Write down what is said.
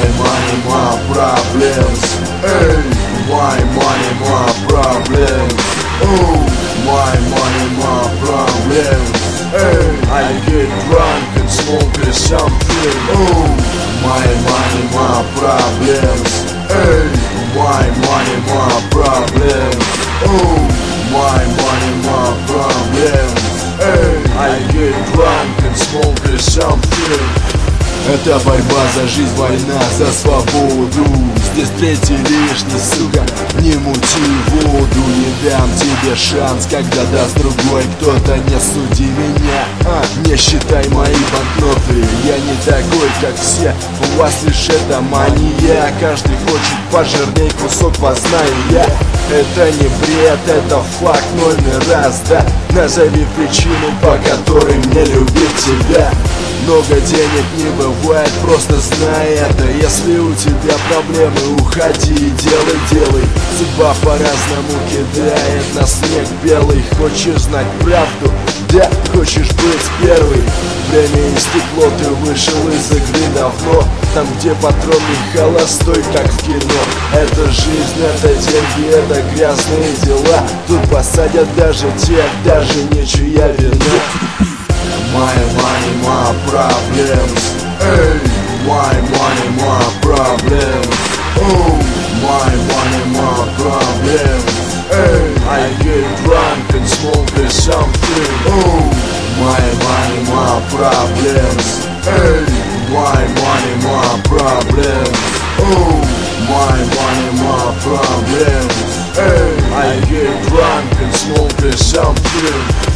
My money, my problems. Hey, my money, my problems. Oh, my money, my problems. Hey, I get drunk and smoke something. Oh, my money, my problems. Hey, my money, my problems. Oh, my money, my problems. Hey, I get drunk and smoke something. Это борьба за жизнь, война за свободу. Здесь третий лишний, сука, не мути воду. Не дам тебе шанс, когда даст другой кто-то. Не суди меня, не считай мои банкноты. Я не такой, как все, у вас лишь это мания. Каждый хочет пожирней кусок, вас знаю я. Это не бред, это факт номер раз, да. Назови причину, по которой мне любить тебя. Много денег не бывает, просто знай это. Если у тебя проблемы, уходи и делай. Судьба по-разному кидает на снег белый. Хочешь знать правду? Да, хочешь быть первый? Время и стекло, ты вышел из игры давно. Там, где патрон не холостой, как в кино. Это жизнь, это деньги, это грязные дела. Тут посадят даже тех, даже нечья вина. My money, my problems. Hey, my money, my problems. Oh, my money, my problems. Hey, I get drunk and smoke something. Oh, my money, my problems. Hey, my money, my problems. Oh, my money, my problems. Hey, I get drunk and smoke something.